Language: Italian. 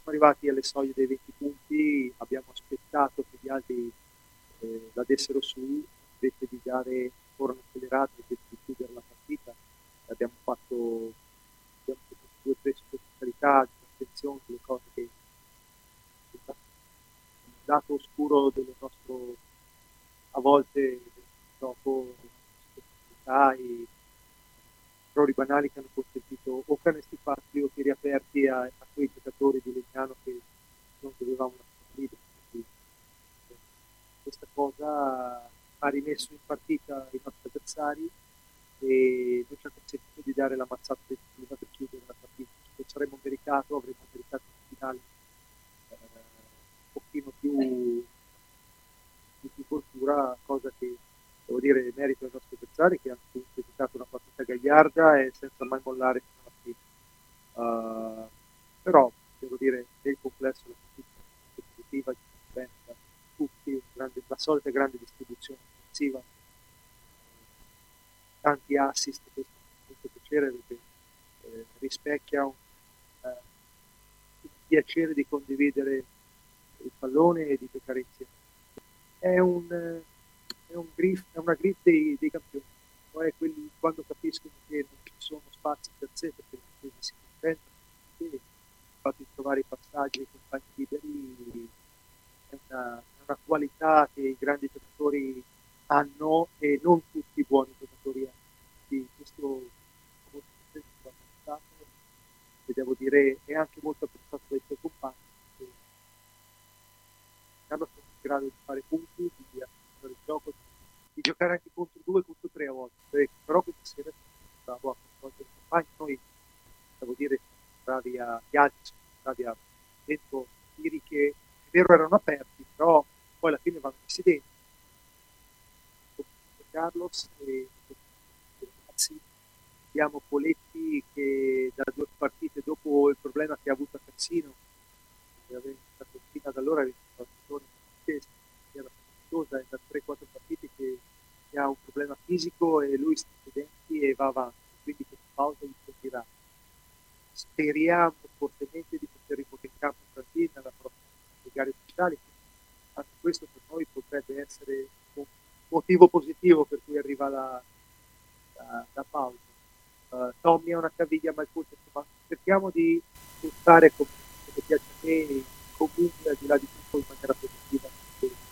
arrivati alle soglie dei 20 punti, abbiamo aspettato che gli altri la dessero su, invece di dare ancora un'accelerata, invece di chiudere la partita. Abbiamo fatto 2 o 3 superficialità, di attenzione, delle cose che il lato oscuro del nostro, a volte, gioco, superficialità e errori banali che hanno consentito o canestri facili o tiri aperti a quei giocatori di Legnano che non dovevamo lasciare liberi. Quindi, questa cosa ha rimesso in partita i nostri avversari e non ci ha consentito di dare la mazzata definitiva per chiudere la partita. Se saremmo meritato, avremmo meritato una finale un pochino più cultura, cosa che devo dire merito ai nostri avversari che hanno comunque giocato una partita gagliarda e senza mai mollare fino alla fine. Però devo dire nel complesso la partita è positiva, bene da tutti, la solita grande distribuzione offensiva, tanti assist, questo fa molto piacere perché rispecchia il piacere di condividere il pallone e di giocare insieme. È una grip dei campioni, cioè quelli quando capiscono che non ci sono spazi per sé perché le difese si concentrano e il fatto di trovare i passaggi ai compagni liberi è una qualità che i grandi giocatori hanno e non tutti i buoni giocatori hanno. Quindi questo è molto contento di averlo stato e devo dire è anche molto apprezzato dai suoi compagni che hanno sono in grado di fare punti, di affrontare il gioco, di giocare anche contro 2, contro 3 a volte. Però questa sera sono bravo a coinvolgere i compagni. Noi, devo dire, gli altri sono bravi a dentro tiri che è vero erano aperti, però poi alla fine vanno messi dentro. Carlos e ragazzi, abbiamo Poletti che da 2 partite dopo il problema che ha avuto a Cassino, stato fino ad allora era stato era faticosa, è da 3-4 partite che ha un problema fisico e lui sta denti e va avanti, quindi questa pausa gli servirà. Speriamo fortemente di poter riportare in campo Brasile nella prossima gare ufficiali. Anche questo per noi potrebbe essere un motivo positivo per cui arriva la pausa. Tommy è una caviglia mal colta, ma cerchiamo di buttare come piace a me comunque al di là di tutto in maniera positiva